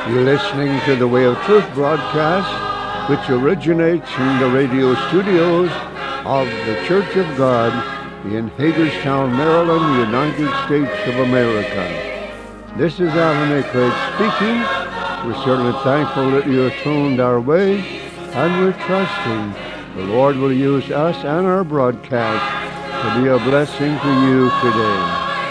You're listening to the Way of Truth broadcast, which originates in the radio studios of the Church of God in Hagerstown, Maryland, United States of America. This is Alan A. Craig speaking. We're certainly thankful that you have tuned our way, and we're trusting the Lord will use us and our broadcast to be a blessing to you today.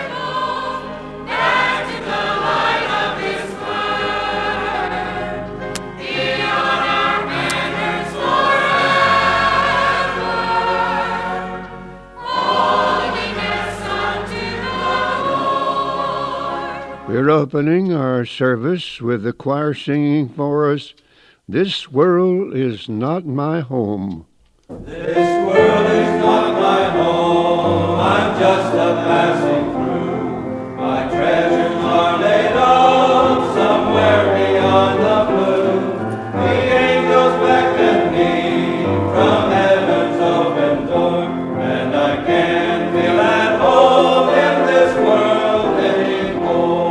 We're opening our service with the choir singing for us, "This World Is Not My Home." This world is not my home, I'm just a passing through. My treasures are laid up somewhere beyond the blue. The angels beckon me from heaven's open door, and I can't feel at home in this world anymore.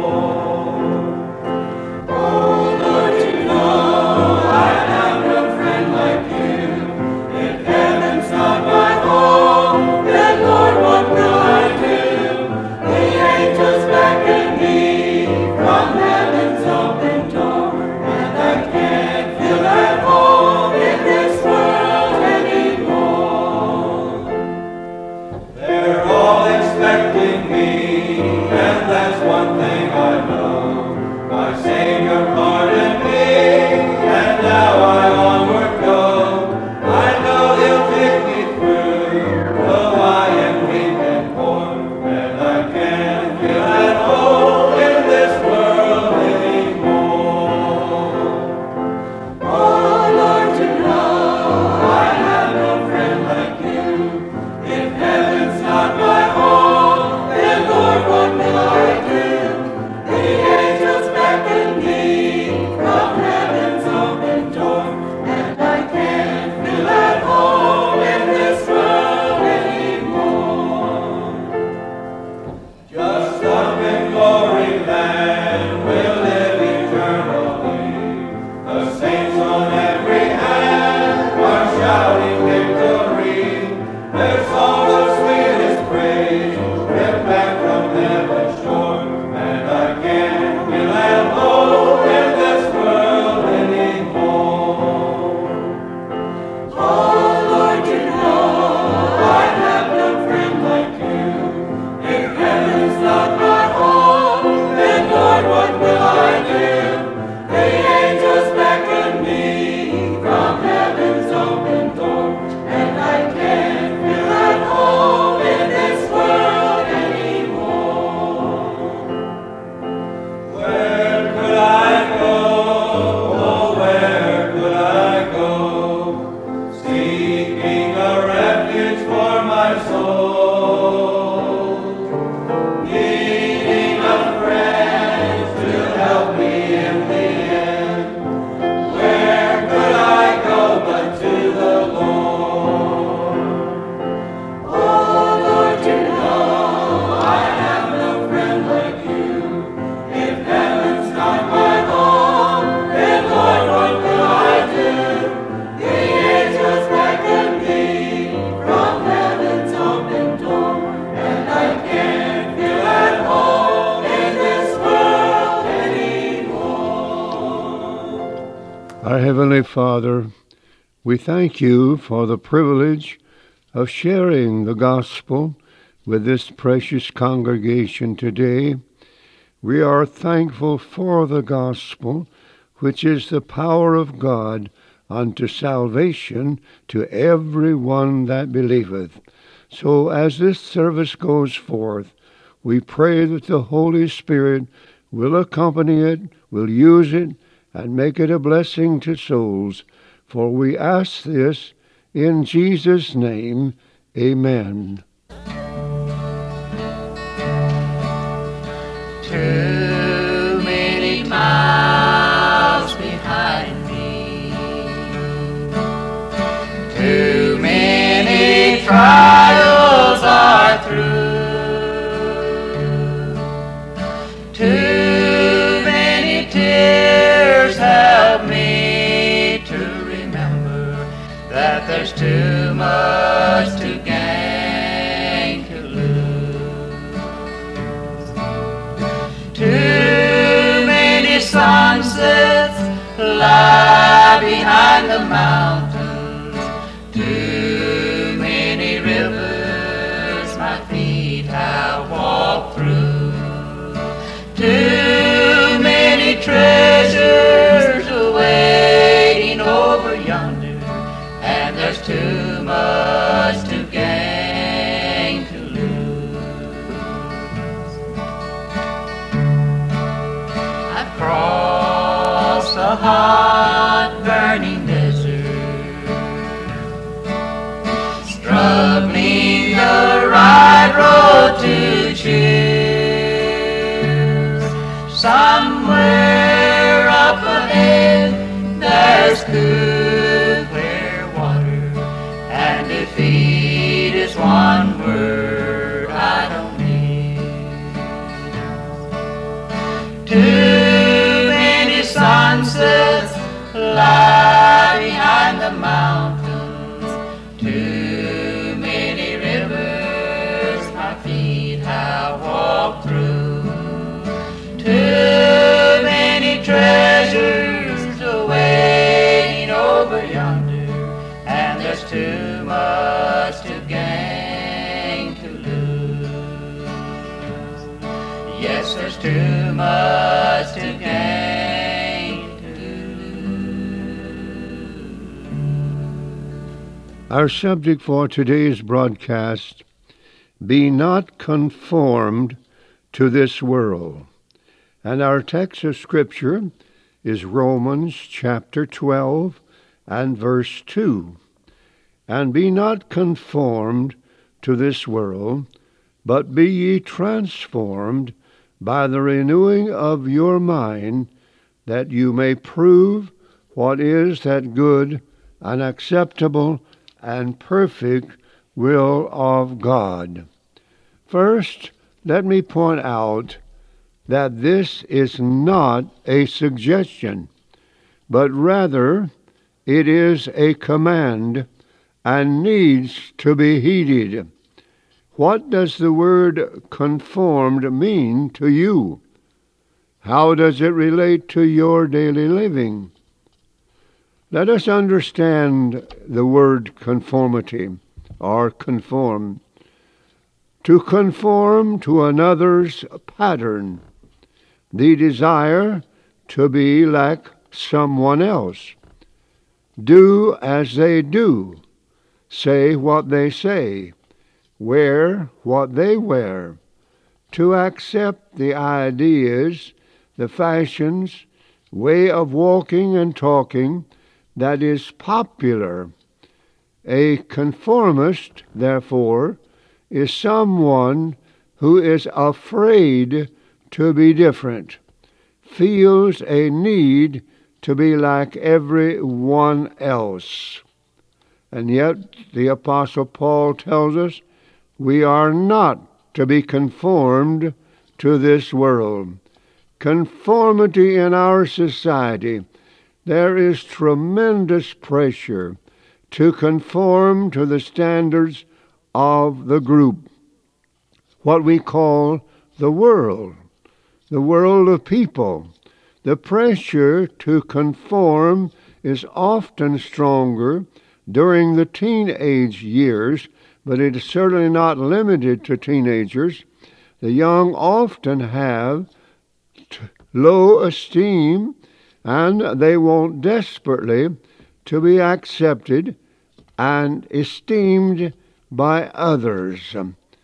Oh Lord, you know I have no friend like you. If heaven's not my home, then Lord, what will I do? The angels beckon me from heaven's open door, and I can't feel at home in this world anymore. They're all expecting me, and that's one thing I know. My Savior pardoned me, and now I onward go. I know He'll take me through, though I am weak and poor, and I can't feel at home in this world anymore. Oh Lord, you know I have no friend like you. If heaven's not my home, then Lord, what will I do? The angels beckon me from heaven's open door, and I can't feel at home in this world anymore. Just up in glory land we'll live eternally. The saints on every hand are shouting victory. Their song of sweetest praise drift back from heaven's shore, and I can't feel at home in this world anymore. Oh Lord, you know I have no friend like you. If heaven's not my home, then Lord, what will I do? The angels beckon me from heaven's open door, and I can't feel at home in this world anymore. Where could I go? Oh, where could I go? Seeking a refuge for my soul, needing a friend to help me in the end. Where could I go but to the Lord? Oh Lord, you know I have no friend like you. If heaven's not my home, then Lord, what will I do? The angels beckon me from heaven's open door, and I can't feel at home in this world anymore. Our Heavenly Father, we thank you for the privilege of sharing the gospel with this precious congregation today. We are thankful for the gospel, which is the power of God unto salvation to every one that believeth. So as this service goes forth, we pray that the Holy Spirit will accompany it, will use it, and make it a blessing to souls. For we ask this in Jesus' name. Amen. Too many miles behind me, too many trials are through, too many tears that there's too much to gain to lose. Too many sunsets lie behind the mountains. Too many rivers my feet have walked through. Too many treasures awaiting over yonder, and there's too much to gain to lose. I've crossed the hot burning desert, struggling the right road to choose. Somewhere up ahead there's cool, clear water, and defeat is one word I don't need. Too many sunsets lie behind the mountains. Too many rivers my feet have walked through. Too many treasures awaiting over yonder, and there's too much to gain to lose. Yes, there's too much to gain to lose. Our subject for today's broadcast, be not conformed to this world. And our text of Scripture is Romans chapter 12 and verse 2. And be not conformed to this world, but be ye transformed by the renewing of your mind, that you may prove what is that good and acceptable and perfect will of God. First, let me point out that this is not a suggestion, but rather it is a command and needs to be heeded. What does the word conformed mean to you? How does it relate to your daily living? Let us understand the word conformity or conform. To conform to another's pattern, the desire to be like someone else, do as they do, say what they say, wear what they wear, to accept the ideas, the fashions, way of walking and talking that is popular. A conformist, therefore, is someone who is afraid to be different, feels a need to be like everyone else. And yet the Apostle Paul tells us we are not to be conformed to this world. Conformity in our society, there is tremendous pressure to conform to the standards of the group, what we call the world of people. The pressure to conform is often stronger during the teenage years, but it is certainly not limited to teenagers. The young often have low esteem, and they want desperately to be accepted and esteemed by others.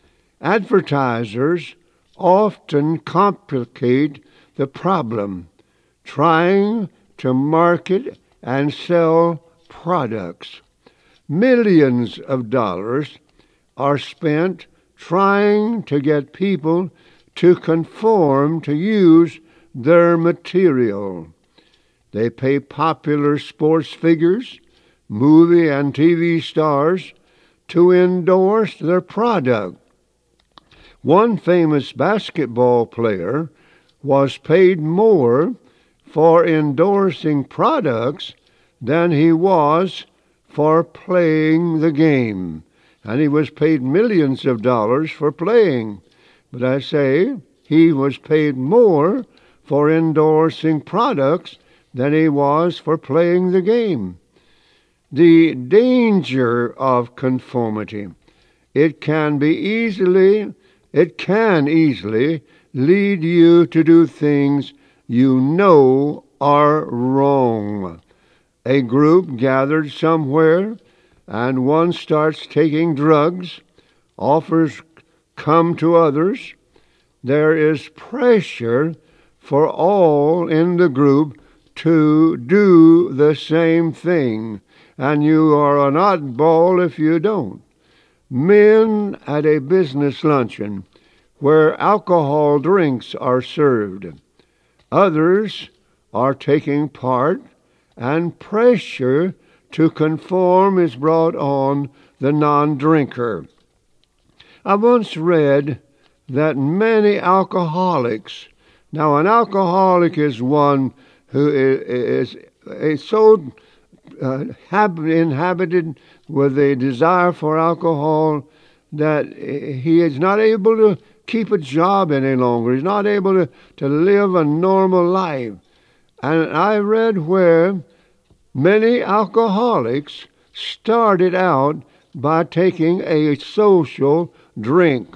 Advertisers often complicate the problem, trying to market and sell products. Millions of dollars are spent trying to get people to conform to use their material. They pay popular sports figures, movie and TV stars to endorse their product. One famous basketball player was paid more for endorsing products than he was for playing the game. And he was paid millions of dollars for playing. But I say, he was paid more for endorsing products than he was for playing the game. The danger of conformity. It can easily lead you to do things you know are wrong. A group gathered somewhere, and one starts taking drugs, offers come to others. There is pressure for all in the group to do the same thing, and you are an oddball if you don't. Men at a business luncheon where alcohol drinks are served. Others are taking part, and pressure to conform is brought on the non-drinker. I once read that many alcoholics, now an alcoholic is one who is so inhabited with a desire for alcohol that he is not able to keep a job any longer. He's not able to live a normal life. And I read where many alcoholics started out by taking a social drink.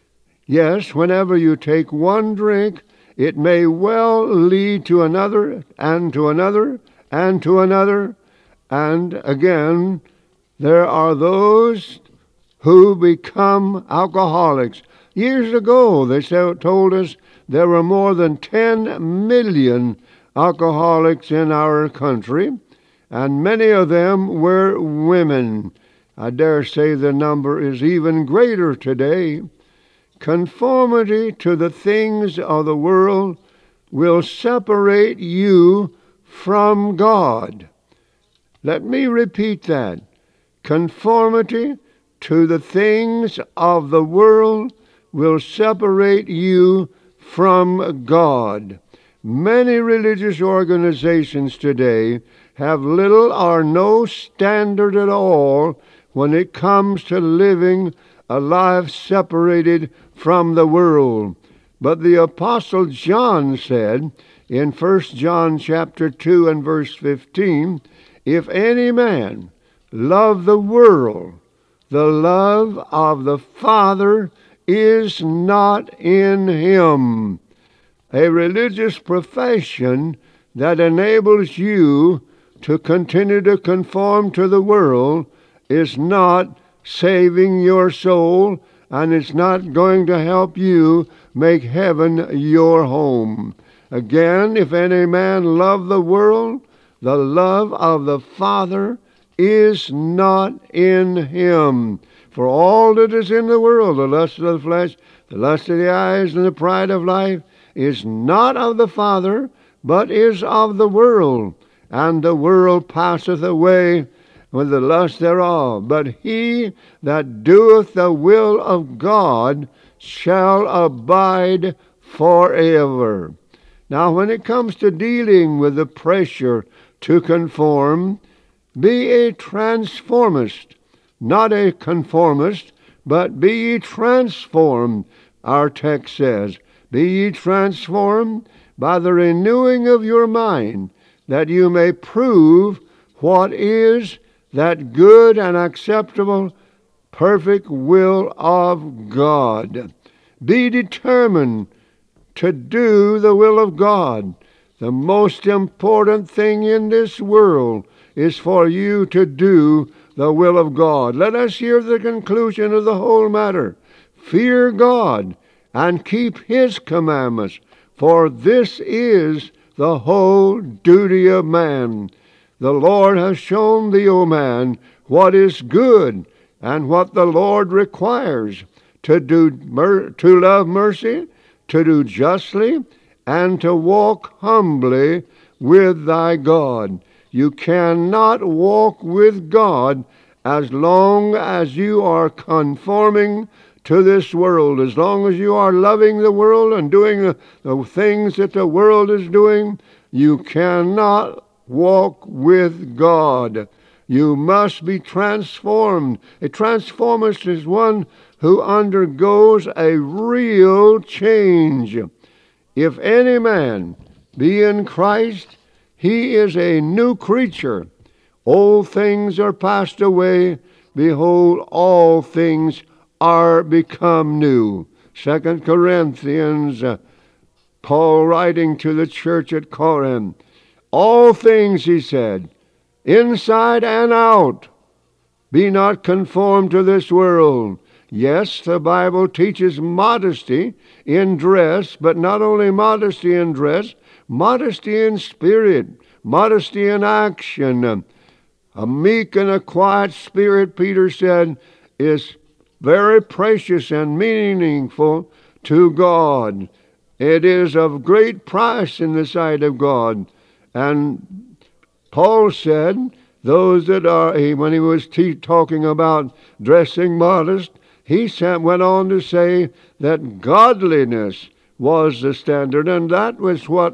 Yes, whenever you take one drink, it may well lead to another, and to another, and to another. And again, there are those who become alcoholics. Years ago, they told us there were more than 10 million alcoholics in our country, and many of them were women. I dare say the number is even greater today. Conformity to the things of the world will separate you from God. Let me repeat that. Conformity to the things of the world will separate you from God. Many religious organizations today have little or no standard at all when it comes to living a life separated from the world. But the Apostle John said in 1 John chapter 2 and verse 15, if any man love the world, the love of the Father is not in him. A religious profession that enables you to continue to conform to the world is not saving your soul, and it's not going to help you make heaven your home. Again, if any man love the world, the love of the Father is not in him. For all that is in the world, the lust of the flesh, the lust of the eyes, and the pride of life, is not of the Father, but is of the world. And the world passeth away with the lust thereof. But he that doeth the will of God shall abide forever. Now, when it comes to dealing with the pressure to conform, be a transformist, not a conformist, but be ye transformed, our text says. Be ye transformed by the renewing of your mind, that you may prove what is that good and acceptable, perfect will of God. Be determined to do the will of God. The most important thing in this world is for you to do the will of God. Let us hear the conclusion of the whole matter. Fear God and keep his commandments, for this is the whole duty of man. The Lord has shown thee, O man, what is good and what the Lord requires, to love mercy, to do justly, and to walk humbly with thy God. You cannot walk with God as long as you are conforming to this world. As long as you are loving the world and doing the things that the world is doing, you cannot walk with God. You must be transformed. A transformist is one who undergoes a real change. If any man be in Christ, he is a new creature. Old things are passed away. Behold, all things are become new. 2 Corinthians, Paul writing to the church at Corinth. All things, he said, inside and out, be not conformed to this world. Yes, the Bible teaches modesty in dress, but not only modesty in dress, modesty in spirit, modesty in action. A meek and a quiet spirit, Peter said, is very precious and meaningful to God. It is of great price in the sight of God. And Paul said, those that are, when he was talking about dressing modest, he went on to say that godliness was the standard, and that was what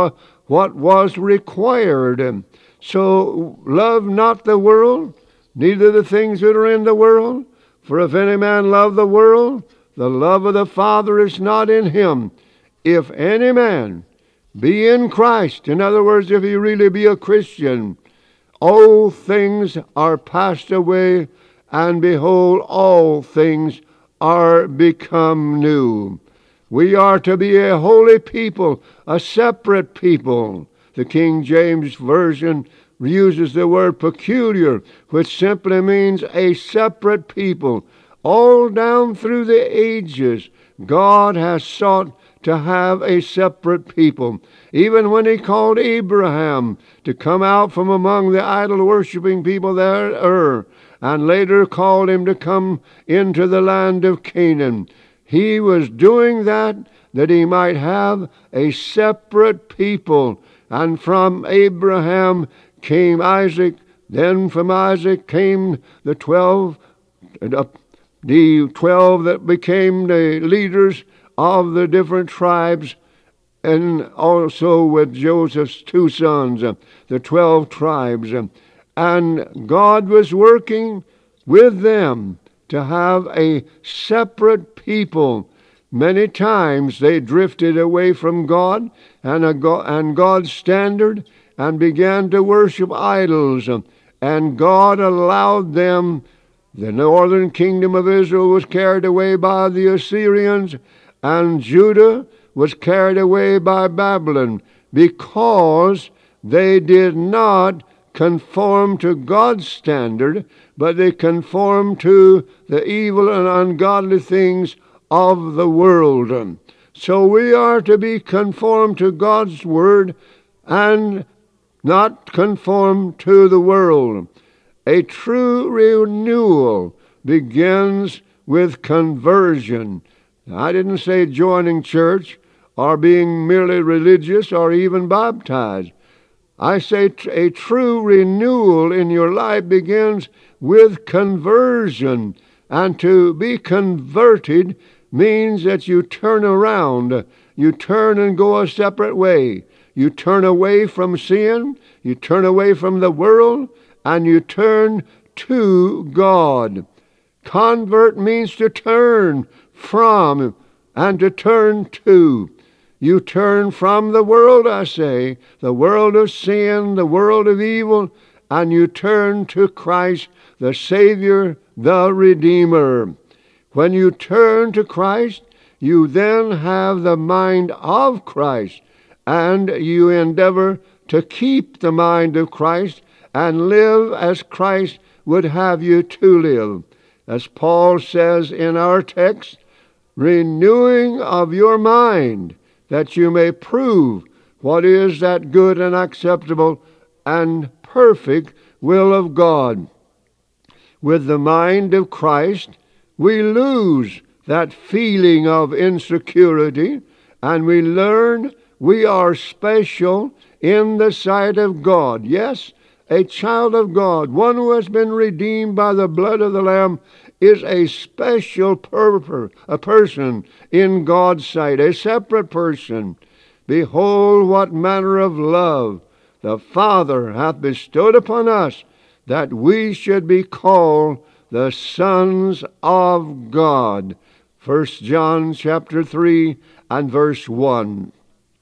was required. So love not the world, neither the things that are in the world. For if any man love the world, the love of the Father is not in him. If any man be in Christ, in other words, if he really be a Christian, old things are passed away, and behold, all things are become new. We are to be a holy people, a separate people. The King James Version uses the word peculiar, which simply means a separate people. All down through the ages, God has sought to have a separate people. Even when he called Abraham to come out from among the idol-worshipping people there, and later called him to come into the land of Canaan, he was doing that he might have a separate people. And from Abraham came Isaac, then from Isaac came the 12 that became the leaders of the different tribes, and also with Joseph's 2 sons, the 12 tribes. And God was working with them to have a separate people. Many times they drifted away from God and God's standard and began to worship idols. And God allowed them. The northern kingdom of Israel was carried away by the Assyrians, and Judah was carried away by Babylon, because they did not conform to God's standard, but they conformed to the evil and ungodly things of the world. So we are to be conformed to God's word and not conform to the world. A true renewal begins with conversion. I didn't say joining church or being merely religious or even baptized. I say a true renewal in your life begins with conversion. And to be converted means that you turn around. You turn and go a separate way. You turn away from sin. You turn away from the world. And you turn to God. Convert means to turn from and to turn to. You turn from the world, I say, the world of sin, the world of evil, and you turn to Christ, the Savior, the Redeemer. When you turn to Christ, you then have the mind of Christ, and you endeavor to keep the mind of Christ and live as Christ would have you to live. As Paul says in our text, renewing of your mind, that you may prove what is that good and acceptable and perfect will of God. With the mind of Christ, we lose that feeling of insecurity, and we learn we are special in the sight of God. Yes, a child of God, one who has been redeemed by the blood of the Lamb, is a special a person in God's sight, a separate person. Behold, what manner of love the Father hath bestowed upon us, that we should be called the sons of God. 1 John chapter 3 and verse 1.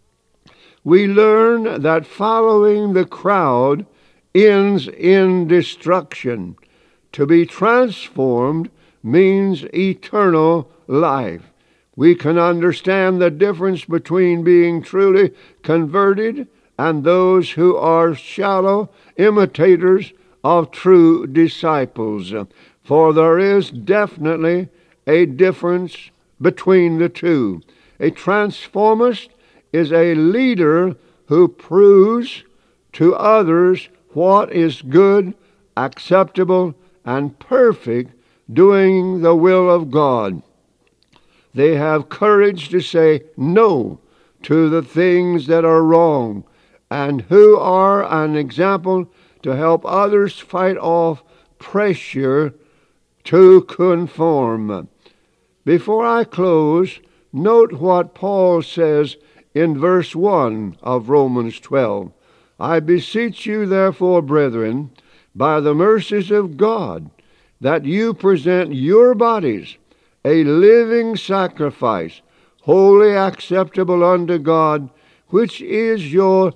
We learn that following the crowd ends in destruction. To be transformed means eternal life. We can understand the difference between being truly converted and those who are shallow imitators of true disciples. For there is definitely a difference between the two. A transformist is a leader who proves to others what is good, acceptable, and perfect, doing the will of God. They have courage to say no to the things that are wrong, and who are an example to help others fight off pressure to conform. Before I close, note what Paul says in verse 1 of Romans 12. I beseech you, therefore, brethren, by the mercies of God, that you present your bodies a living sacrifice, wholly acceptable unto God, which is your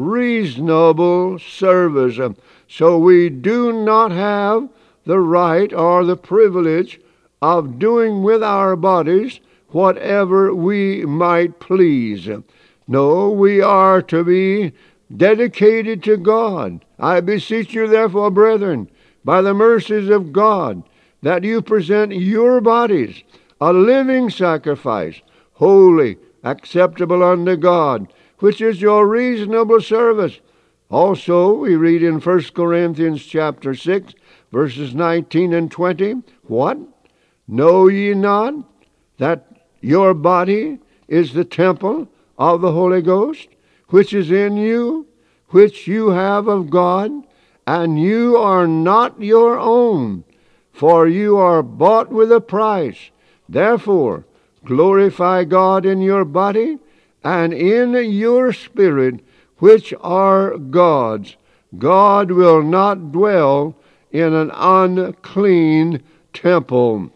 reasonable service. So we do not have the right or the privilege of doing with our bodies whatever we might please. No, we are to be dedicated to God. I beseech you, therefore, brethren, by the mercies of God, that you present your bodies a living sacrifice, holy, acceptable unto God, which is your reasonable service. Also, we read in 1 Corinthians chapter 6, verses 19 and 20, what? Know ye not that your body is the temple of the Holy Ghost, which is in you, which you have of God, and you are not your own, for you are bought with a price. Therefore, glorify God in your body and in your spirit, which are God's. God will not dwell in an unclean temple.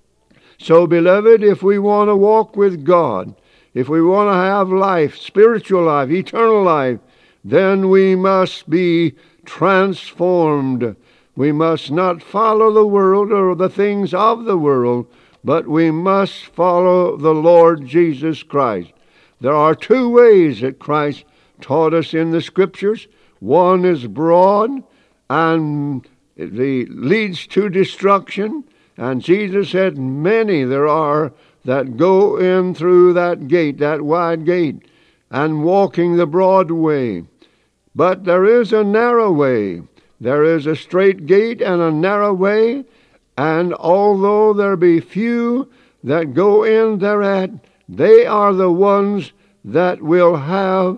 So, beloved, if we want to walk with God, if we want to have life, spiritual life, eternal life, then we must be transformed. We must not follow the world or the things of the world, but we must follow the Lord Jesus Christ. There are two ways that Christ taught us in the Scriptures. One is broad and it leads to destruction. And Jesus said, many there are that go in through that gate, that wide gate, and walking the broad way. But there is a narrow way. There is a straight gate and a narrow way, and although there be few that go in thereat, they are the ones that will have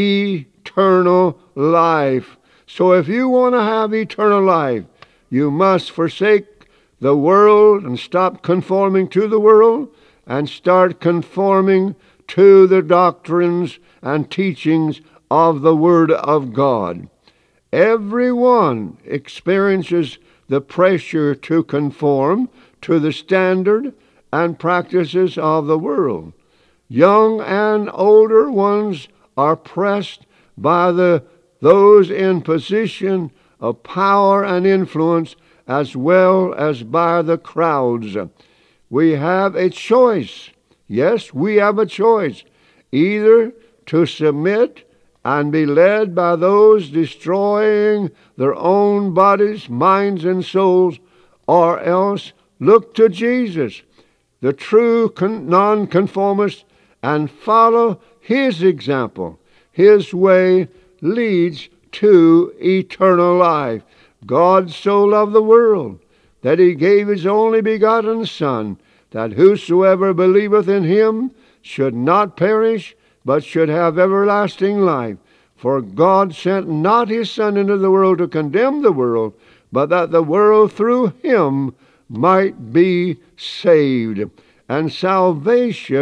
eternal life. So if you want to have eternal life, you must forsake the world and stop conforming to the world and start conforming to the doctrines and teachings of the Word of God. Everyone experiences the pressure to conform to the standard and practices of the world. Young and older ones are pressed by those in position of power and influence, as well as by the crowds. We have a choice. Yes, we have a choice. Either to submit and be led by those destroying their own bodies, minds, and souls, or else look to Jesus, the true nonconformist, and follow His example. His way leads to eternal life. God so loved the world that He gave His only begotten Son, that whosoever believeth in Him should not perish, but should have everlasting life. For God sent not His Son into the world to condemn the world, but that the world through Him might be saved. And salvation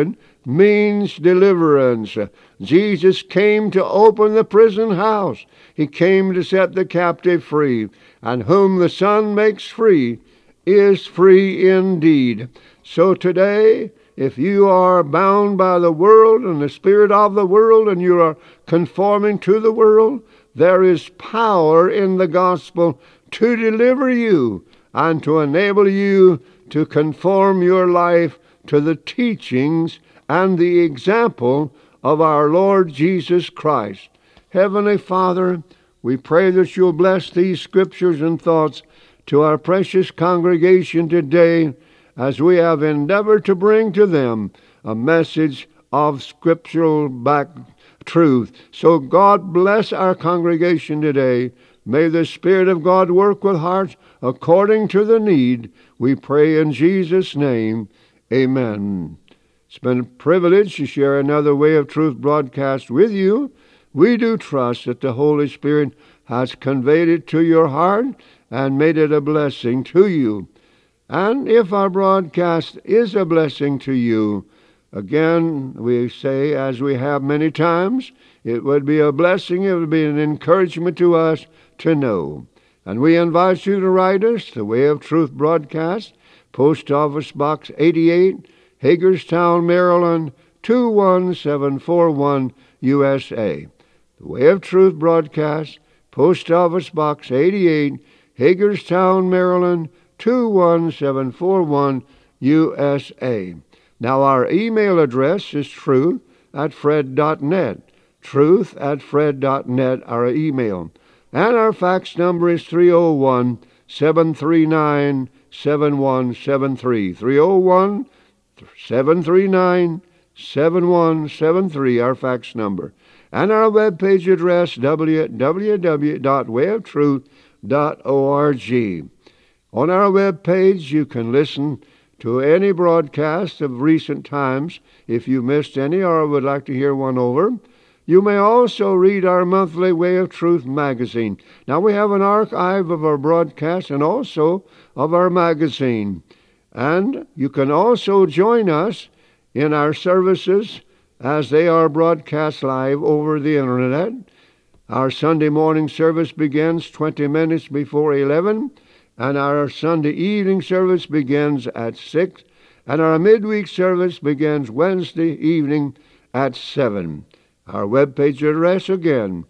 means deliverance. Jesus came to open the prison house. He came to set the captive free. And whom the Son makes free is free indeed. So today, if you are bound by the world and the spirit of the world, and you are conforming to the world, there is power in the gospel to deliver you and to enable you to conform your life to the teachings and the example of our Lord Jesus Christ. Heavenly Father, we pray that you'll bless these scriptures and thoughts to our precious congregation today, as we have endeavored to bring to them a message of scriptural back truth. So God bless our congregation today. May the Spirit of God work with hearts according to the need. We pray in Jesus' name. Amen. It's been a privilege to share another Way of Truth broadcast with you. We do trust that the Holy Spirit has conveyed it to your heart and made it a blessing to you. And if our broadcast is a blessing to you, again, we say, as we have many times, it would be a blessing, it would be an encouragement to us to know. And we invite you to write us, the Way of Truth broadcast, Post Office Box 88, Hagerstown, Maryland, 21741, USA. The Way of Truth broadcast, Post Office Box 88, Hagerstown, Maryland, 21741, USA. Now our email address is truth@fred.net. Truth@fred.net, our email. And our fax number is 301-739-7173. 301-739-7173, our fax number. And our webpage address, www.wayoftruth.org. On our web page, you can listen to any broadcast of recent times if you missed any or would like to hear one over. You may also read our monthly Way of Truth magazine. Now, we have an archive of our broadcast and also of our magazine. And you can also join us in our services as they are broadcast live over the Internet. Our Sunday morning service begins 20 minutes before 11. And our Sunday evening service begins at 6, and our midweek service begins Wednesday evening at 7. Our webpage address again,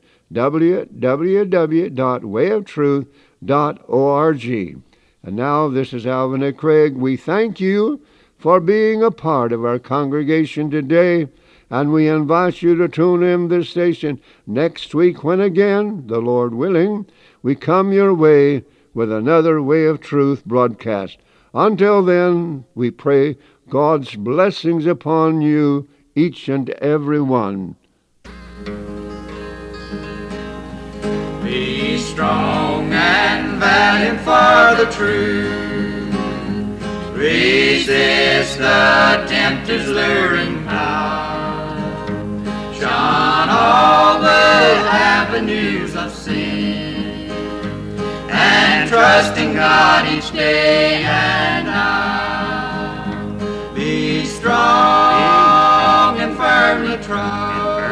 www.wayoftruth.org. And now, this is Alvin A. Craig. We thank you for being a part of our congregation today, and we invite you to tune in this station next week when again, the Lord willing, we come your way with another Way of Truth broadcast. Until then, we pray God's blessings upon you, each and every one. Be strong and valiant for the truth. Resist the tempter's luring power. Shun all the avenues of sin, and trust in God each day and hour. Be strong and firmly trust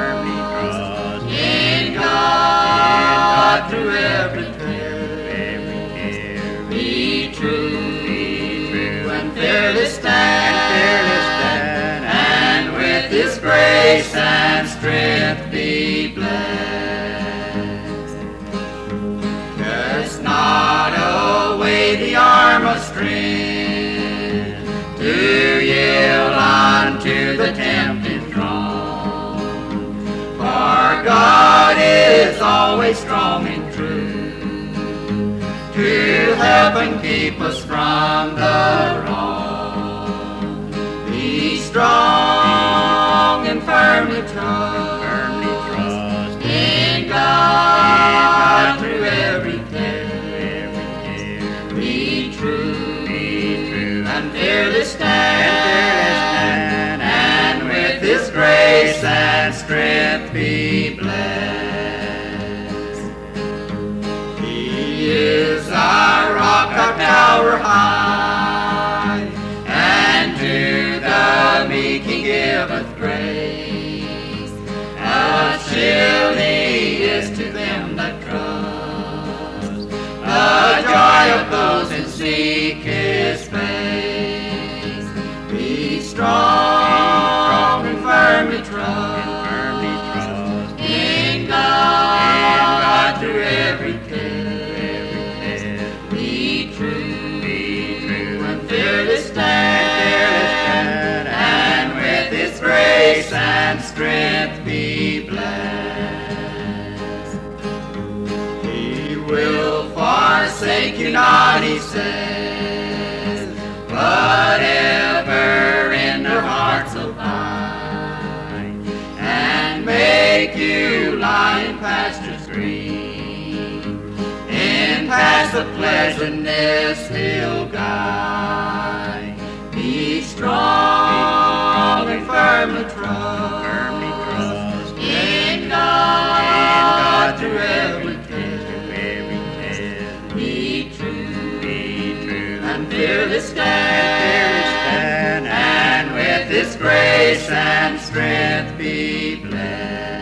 in God through every care. Be true and fearless stand, and with His grace and strength be blessed. Not away the arm of strength to yield unto the tempted throng. For God is always strong and true to help and keep us from the wrong. Be strong and firmly trust in God through every care. Be true and fearless stand, and with His grace and strength be blessed. He is our rock, our tower high, and to the meek He giveth grace. eye of those who seek His face. Be strong and firmly trust in God through every care. Be true and fearless stand, and with His grace and strength be blessed. He will forsake you not, He says, but ever in their hearts abide, and make you lie in pastures green. In paths of pleasantness He'll guide. Be strong and firmly trust in God through every care. Be true and fearless stand, and with His grace and strength be blessed.